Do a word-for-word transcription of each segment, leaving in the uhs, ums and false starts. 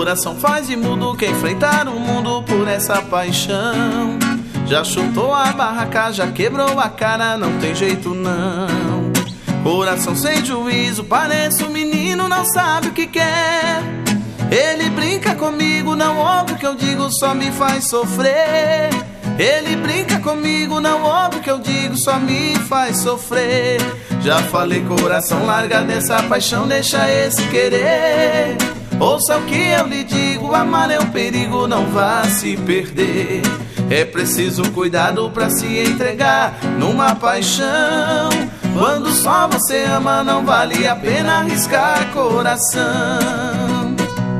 Coração faz de mudo quem enfrentar o mundo por essa paixão. Já chutou a barraca, já quebrou a cara, não tem jeito não. Coração sem juízo, parece um menino, não sabe o que quer. Ele brinca comigo, não ouve o que eu digo, só me faz sofrer. Ele brinca comigo, não ouve o que eu digo, só me faz sofrer. Já falei, coração, larga dessa paixão, deixa esse querer. Ouça o que eu lhe digo, amar é um perigo, não vá se perder. É preciso cuidado pra se entregar numa paixão. Quando só você ama, não vale a pena arriscar coração.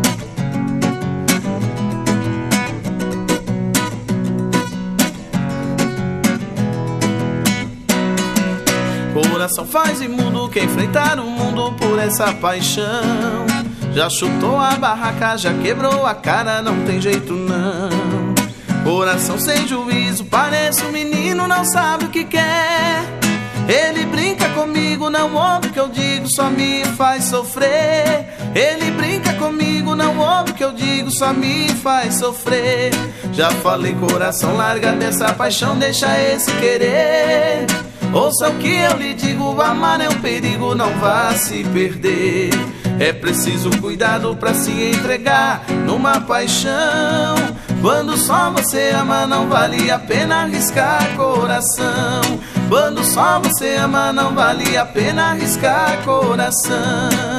Coração faz imundo quem enfrentar o mundo por essa paixão. Já chutou a barraca, já quebrou a cara, não tem jeito não. Coração sem juízo, parece um menino, não sabe o que quer. Ele brinca comigo, não ouve o que eu digo, só me faz sofrer. Ele brinca comigo, não ouve o que eu digo, só me faz sofrer. Já falei, coração, larga dessa paixão, deixa esse querer. Ouça o que eu lhe digo, amar é um perigo, não vá se perder. É preciso cuidado pra se entregar numa paixão. Quando só você ama, não vale a pena arriscar coração. Quando só você ama, não vale a pena arriscar coração.